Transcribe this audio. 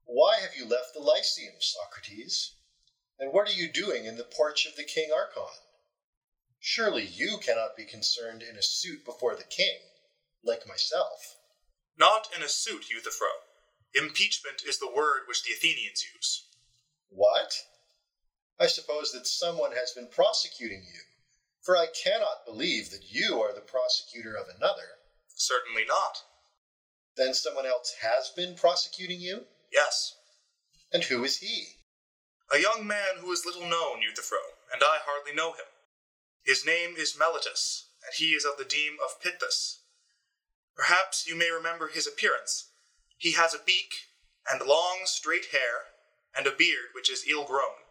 Why have you left the Lyceum, Socrates? And what are you doing in the porch of the King Archon? Surely you cannot be concerned in a suit before the king, like myself. Not in a suit, Euthyphro. Impeachment is the word which the Athenians use. What? I suppose that someone has been prosecuting you, for I cannot believe that you are the prosecutor of another. Certainly not. Then someone else has been prosecuting you? Yes. And who is he? A young man who is little known, Euthyphro, and I hardly know him. His name is Meletus, and he is of the deme of Pithys. Perhaps you may remember his appearance. He has a beak, and long, straight hair, and a beard which is ill-grown.